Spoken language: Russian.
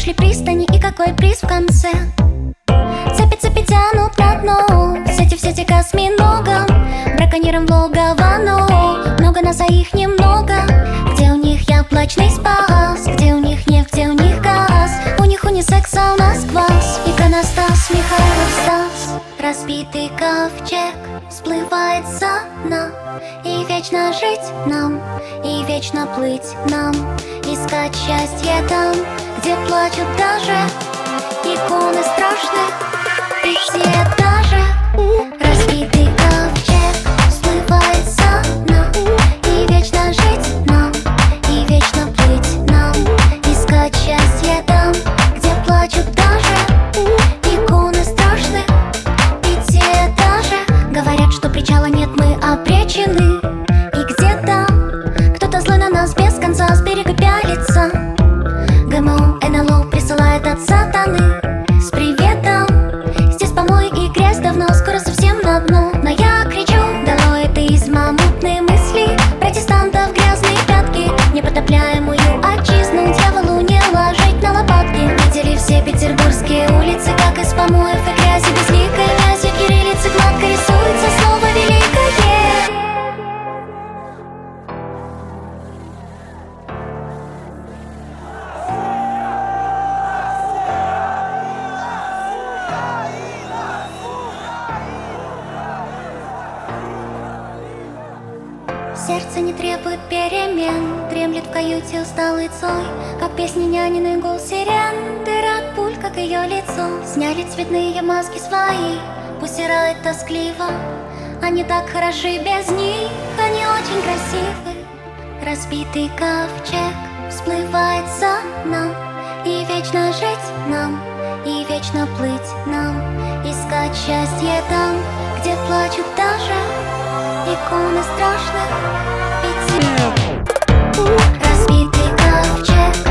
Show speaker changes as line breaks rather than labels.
Нашли пристани и какой приз в конце? Цепи тянут на дно, в сети к осьминогам, браконьерам в логово, но много нас, а их немного. Где у них яблочный спас? Где у них нефть, где у них газ? У них унисекс, а у нас квас. Иконостас, Михайлов Стас. Разбитый ковчег всплывает со дна. И вечно жить нам, и вечно плыть нам, искать счастье там, где плачут даже иконы страшных пятиэтажек. Разбитый ковчег всплывает со дна. И вечно жить нам, и вечно плыть нам, искать счастье там, где плачут даже иконы страшных пятиэтажек. Говорят, что причала нет, мы обречены. И где-то кто-то злой на нас без конца с берега пялится. ГМО, НЛО присылает от сатаны с приветом. Здесь помой и грязь давно, скоро совсем на дно. Но я кричу: долой атеизма, мутные мысли протестантов, грязные пятки, непотопляемую отчизну дьяволу не ложить на лопатки. Видели все петербургские улицы, как из помоев и грязи безликой вязью кириллицы гладко рисуется слово великое. Сердце не требует перемен, дремлет в каюте усталый Цой, как песни нянины гул сирен, дыра от пуль, как ее лицо. Сняли цветные маски свои, пусирает тоскливо. Они так хороши без них, они очень красивы. Разбитый ковчег всплывает со дна. И вечно жить нам, и вечно плыть нам, искать счастье там, где плачут даже иконы страшных пяти. Разбитый ковчег